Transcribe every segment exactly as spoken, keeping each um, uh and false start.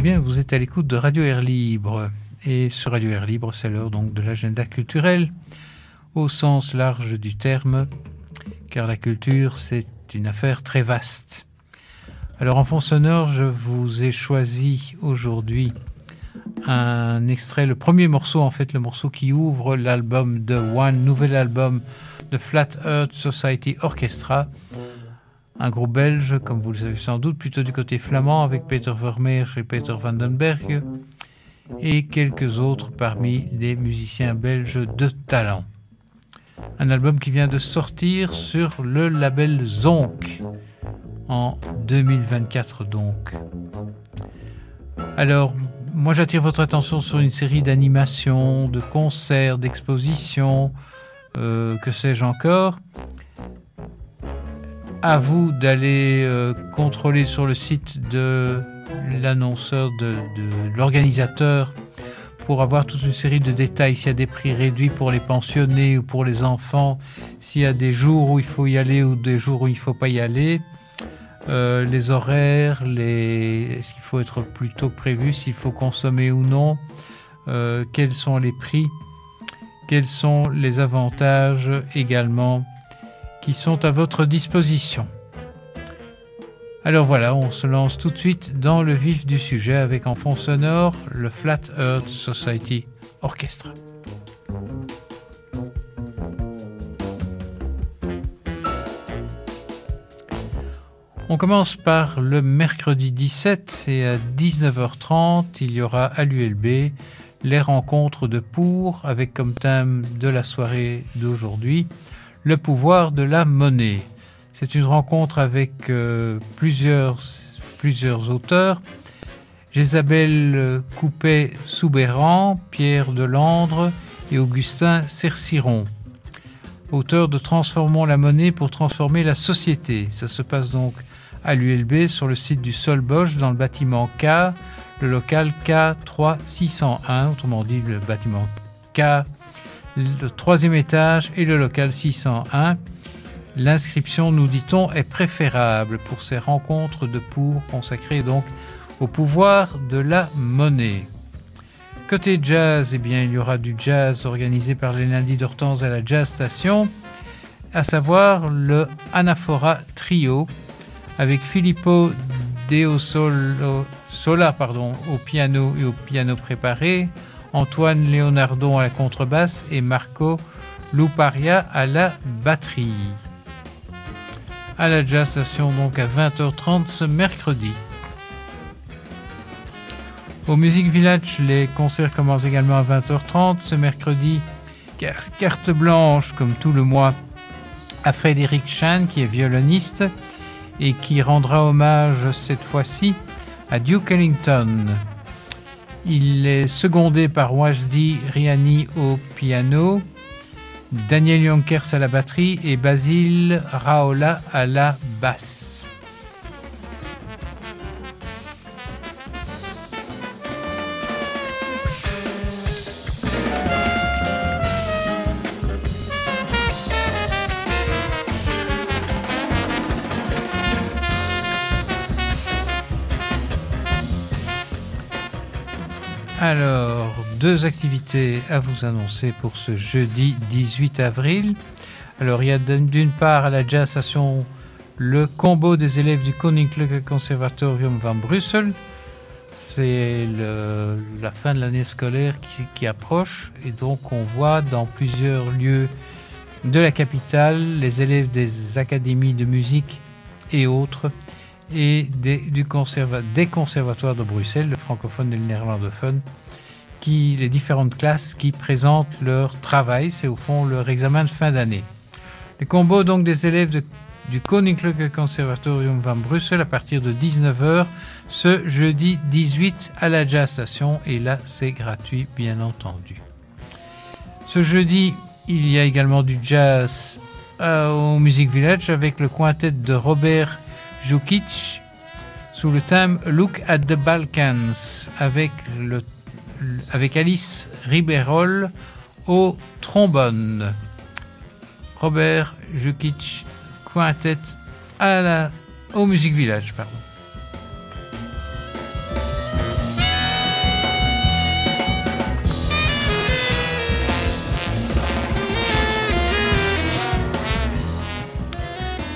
bien, vous êtes à l'écoute de Radio Air Libre. Et sur Radio Air Libre, c'est l'heure donc de l'agenda culturel au sens large du terme, car la culture, c'est une affaire très vaste. Alors en fond sonore, je vous ai choisi aujourd'hui un extrait, le premier morceau, en fait, le morceau qui ouvre l'album The One, nouvel album de Flat Earth Society Orchestra, un groupe belge, comme vous le savez sans doute, plutôt du côté flamand, avec Peter Vermeer et Peter van den Berg, et quelques autres parmi les musiciens belges de talent. Un album qui vient de sortir sur le label Zonk en deux mille vingt-quatre donc. Alors, moi j'attire votre attention sur une série d'animations, de concerts, d'expositions, euh, que sais-je encore. À vous d'aller euh, contrôler sur le site de l'annonceur, de, de l'organisateur, pour avoir toute une série de détails, s'il y a des prix réduits pour les pensionnés ou pour les enfants, s'il y a des jours où il faut y aller ou des jours où il ne faut pas y aller, euh, les horaires, les... est-ce qu'il faut être plus tôt prévu, s'il faut consommer ou non, euh, quels sont les prix, quels sont les avantages également qui sont à votre disposition. Alors voilà, on se lance tout de suite dans le vif du sujet avec en fond sonore le Flat Earth Society Orchestra. On commence par le mercredi dix-sept et à dix-neuf heures trente, il y aura à l'U L B les rencontres de Pour avec comme thème de la soirée d'aujourd'hui le pouvoir de la monnaie. C'est une rencontre avec euh, plusieurs, plusieurs auteurs. Jésabelle Coupet-Soubeyran, Pierre Delandre et Augustin Cerciron. Auteurs de Transformons la monnaie pour transformer la société. Ça se passe donc à l'U L B sur le site du Sol Bosch dans le bâtiment K, le local K trois six zéro un, autrement dit le bâtiment K, le troisième étage et le local six cent un. L'inscription, nous dit-on, est préférable pour ces rencontres de Pour consacrées donc au pouvoir de la monnaie. Côté jazz, eh bien, il y aura du jazz organisé par les lundis d'Hortense à la Jazz Station, à savoir le Anaphora Trio, avec Filippo Deosolo, Sola pardon, au piano et au piano préparé, Antoine Leonardo à la contrebasse et Marco Luparia à la batterie. À la Jazz Station donc à vingt heures trente ce mercredi. Au Music Village, les concerts commencent également à vingt heures trente ce mercredi. Carte blanche, comme tout le mois, à Frédéric Chan, qui est violoniste et qui rendra hommage cette fois-ci à Duke Ellington. Il est secondé par Wajdi Riani au piano, Daniel Yonkers à la batterie et Basile Raola à la basse. Alors, deux activités à vous annoncer pour ce jeudi dix-huit avril. Alors, il y a d'une part à la Jazz Station le combo des élèves du Koninklijke Conservatorium van Brussel. C'est le, la fin de l'année scolaire qui, qui approche et donc on voit dans plusieurs lieux de la capitale les élèves des académies de musique et autres et des, du conserva- des conservatoires de Bruxelles, le francophone et le néerlandophone, qui, les différentes classes qui présentent leur travail, c'est au fond leur examen de fin d'année. Le combo donc des élèves de, du Koninklijke Conservatorium van Brussel à partir de dix-neuf heures ce jeudi dix-huit à la Jazz Station, et là c'est gratuit bien entendu. Ce jeudi, il y a également du jazz euh, au Music Village avec le quintet de Robert Jukic sous le thème Look at the Balkans avec, le, avec Alice Riberol au trombone. Robert Jukic Quintet à la, au Music Village, pardon.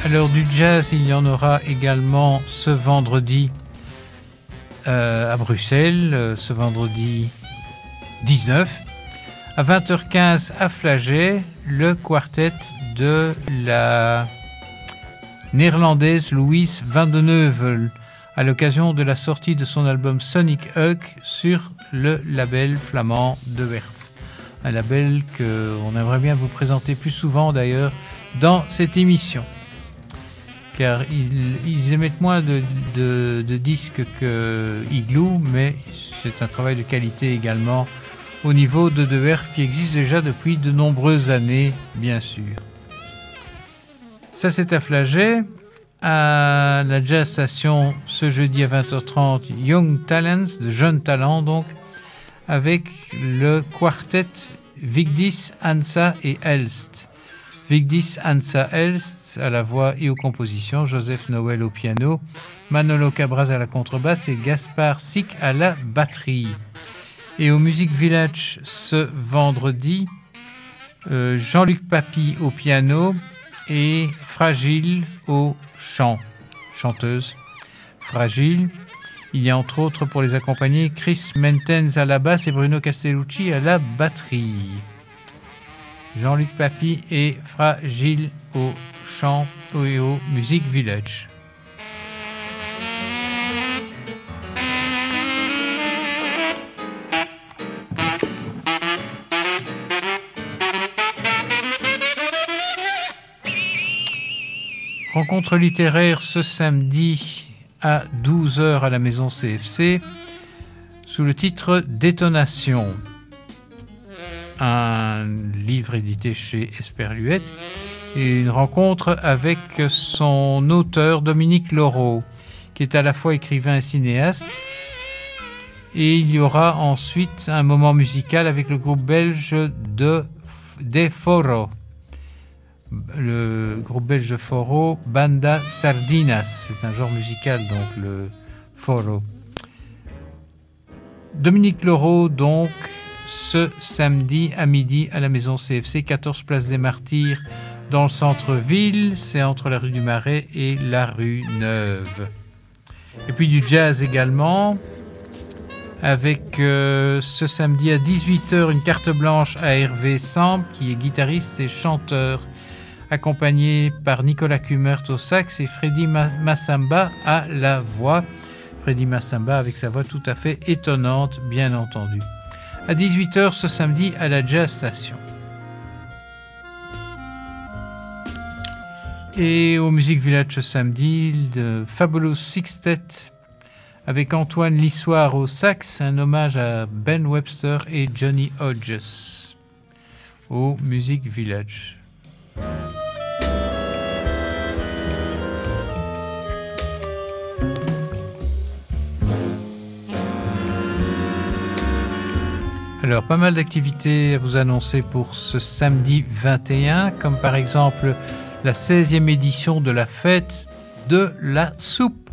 Alors du jazz, il y en aura également ce vendredi euh, à Bruxelles, euh, ce vendredi dix-neuf. À vingt heures quinze à Flagey, le quartet de la néerlandaise Louise van den Heuvel, à l'occasion de la sortie de son album Sonic Hug sur le label flamand De Werf. Un label qu'on aimerait bien vous présenter plus souvent d'ailleurs dans cette émission. Car ils, ils émettent moins de, de, de disques que Igloo, mais c'est un travail de qualité également au niveau de De Werf qui existe déjà depuis de nombreuses années, bien sûr. Ça, c'est à Flagey. À la Jazz Station, ce jeudi à vingt heures trente, Young Talents, de jeunes talents donc, avec le quartet Vigdis, Hansa et Elst. Vigdis, Hansa, Elst à la voix et aux compositions, Joseph Noël au piano, Manolo Cabras à la contrebasse et Gaspard Sick à la batterie. Et au Music Village ce vendredi, euh, Jean-Luc Papy au piano et Fragile au chant, chanteuse Fragile. Il y a entre autres pour les accompagner Chris Mentens à la basse et Bruno Castellucci à la batterie. Jean-Luc Papy et Fragile au chant et au Music Village. Rencontre littéraire ce samedi à douze heures à la Maison C F C sous le titre Détonation. Un livre édité chez Esperluette et une rencontre avec son auteur Dominique Laureau qui est à la fois écrivain et cinéaste. Et il y aura ensuite un moment musical avec le groupe belge de De Foro. Le groupe belge de Foro, Banda Sardinas, c'est un genre musical donc le Foro. Dominique Laureau donc ce samedi à midi à la Maison C F C, quatorze place des Martyrs dans le centre-ville, c'est entre la rue du Marais et la rue Neuve. Et puis du jazz également avec euh, ce samedi à dix-huit heures une carte blanche à Hervé Samp qui est guitariste et chanteur, accompagné par Nicolas Kumert au sax et Freddy Massamba à la voix. Freddy Massamba avec sa voix tout à fait étonnante, bien entendu. À dix-huit heures ce samedi à la Jazz Station. Et au Music Village ce samedi, le Fabulous Sextet avec Antoine Lissoire au sax, un hommage à Ben Webster et Johnny Hodges au Music Village. Alors, pas mal d'activités à vous annoncer pour ce samedi vingt et un, comme par exemple la seizième édition de la fête de la soupe.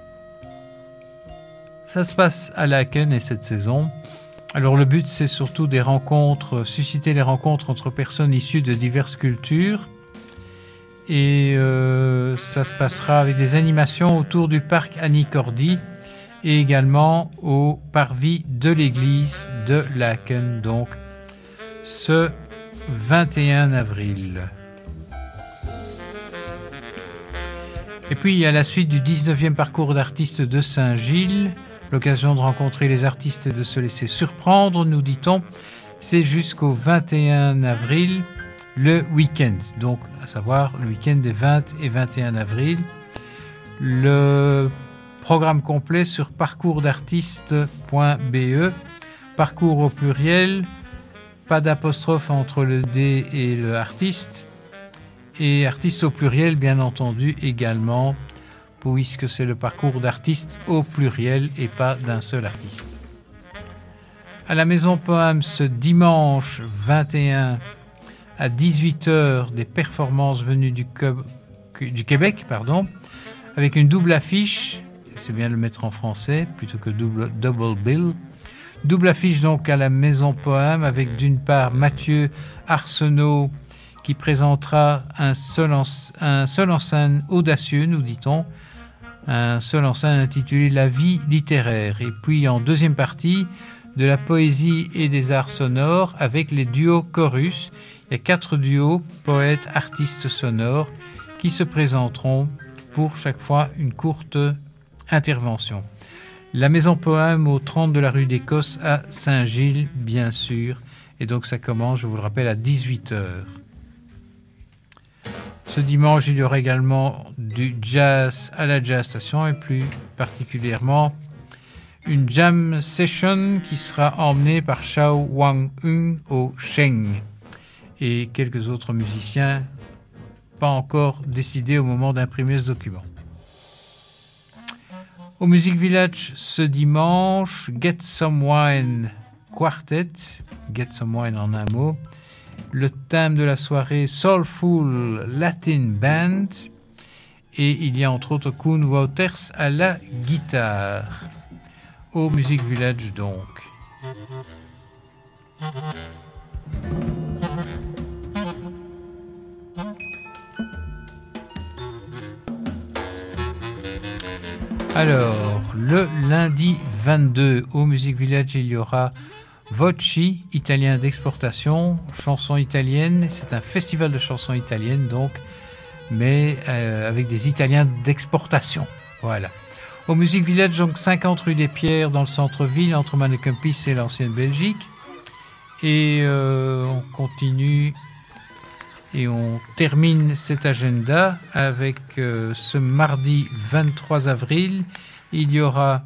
Ça se passe à Laeken et cette saison. Alors le but, c'est surtout des rencontres, susciter les rencontres entre personnes issues de diverses cultures. Et euh, ça se passera avec des animations autour du parc Annie Cordy et également au parvis de l'église de Laeken, donc ce vingt et un avril. Et puis il y a la suite du dix-neuvième parcours d'artistes de Saint-Gilles, l'occasion de rencontrer les artistes et de se laisser surprendre, nous dit-on. C'est jusqu'au vingt et un avril, le week-end, donc à savoir le week-end des vingt et vingt et un avril. Le programme complet sur parcours d'artistes point b e, parcours au pluriel, pas d'apostrophe entre le D et le artiste, et artiste au pluriel bien entendu également, puisque c'est le parcours d'artistes au pluriel et pas d'un seul artiste. À la Maison Poème ce dimanche vingt et un à dix-huit heures, des performances venues du, du Québec, pardon, avec une double affiche. C'est bien de le mettre en français plutôt que double, double bill. Double affiche donc à la Maison Poème avec d'une part Mathieu Arsenault qui qui présentera un seul en, un seul en scène audacieux, nous dit-on, un seul en scène intitulé La vie littéraire. Et puis en deuxième partie, de la poésie et des arts sonores avec les duos chorus. Il y a quatre duos, poètes, artistes sonores, qui se présenteront pour chaque fois une courte intervention. La Maison Poème au trente de la rue d'Écosse à Saint-Gilles, bien sûr. Et donc ça commence, je vous le rappelle, à dix-huit heures. Ce dimanche, il y aura également du jazz à la Jazz Station et plus particulièrement une jam session qui sera emmenée par Shao Wang-Hung au Sheng et quelques autres musiciens pas encore décidés au moment d'imprimer ce document. Au Music Village ce dimanche, Get Some Wine Quartet, Get Some Wine en un mot, le thème de la soirée Soulful Latin Band et il y a entre autres Koen Wouters à la guitare. Au Music Village donc. Alors, le lundi vingt-deux, au Music Village, il y aura Voci, italien d'exportation, chanson italienne. C'est un festival de chansons italiennes, donc, mais euh, avec des Italiens d'exportation. Voilà. Au Music Village, donc cinquante rue des Pierres, dans le centre-ville, entre Mannekempis et l'ancienne Belgique. Et euh, on continue et on termine cet agenda avec euh, ce mardi vingt-trois avril. Il y aura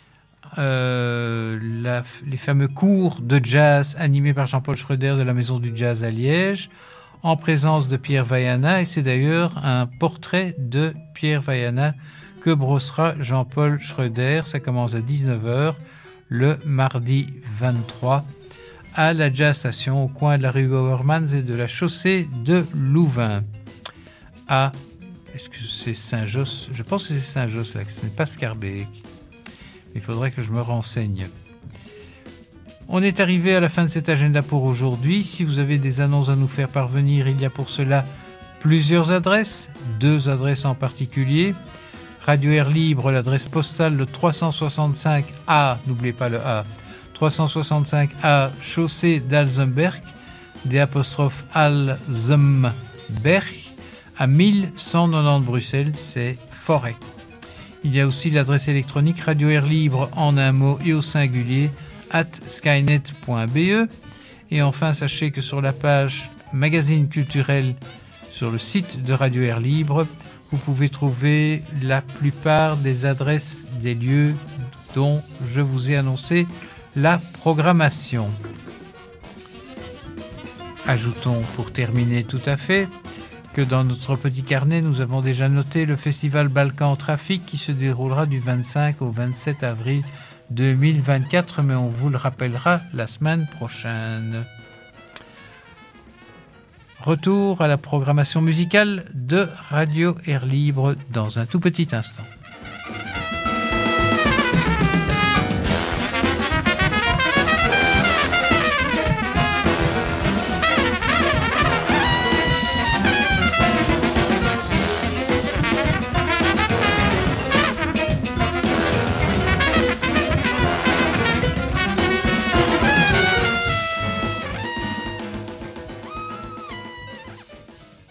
euh, la, les fameux cours de jazz animés par Jean-Paul Schroeder de la Maison du Jazz à Liège, en présence de Pierre Vaiana. Et c'est d'ailleurs un portrait de Pierre Vaiana que brossera Jean-Paul Schroeder. Ça commence à dix-neuf heures le mardi vingt-trois à la Jazz Station au coin de la rue Gowermans et de la chaussée de Louvain. À, est-ce que c'est Saint-Josse? Je pense que c'est Saint-Josse, là, que ce n'est pas Scarbeck. Il faudrait que je me renseigne. On est arrivé à la fin de cet agenda pour aujourd'hui. Si vous avez des annonces à nous faire parvenir, il y a pour cela plusieurs adresses, deux adresses en particulier. Radio Air Libre, l'adresse postale le trois cent soixante-cinq A, n'oubliez pas le A, trois cent soixante-cinq A, chaussée d'Alzenberg, des apostrophes Alzemberg, à mille cent quatre-vingt-dix Bruxelles, c'est Forêt. Il y a aussi l'adresse électronique Radio Air Libre en un mot et au singulier, at skynet point b e. Et enfin, sachez que sur la page magazine culturel, sur le site de Radio Air Libre, vous pouvez trouver la plupart des adresses des lieux dont je vous ai annoncé la programmation. Ajoutons pour terminer tout à fait que dans notre petit carnet, nous avons déjà noté le festival Balkan Trafic qui se déroulera du vingt-cinq au vingt-sept avril deux mille vingt-quatre, mais on vous le rappellera la semaine prochaine. Retour à la programmation musicale de Radio Air Libre dans un tout petit instant.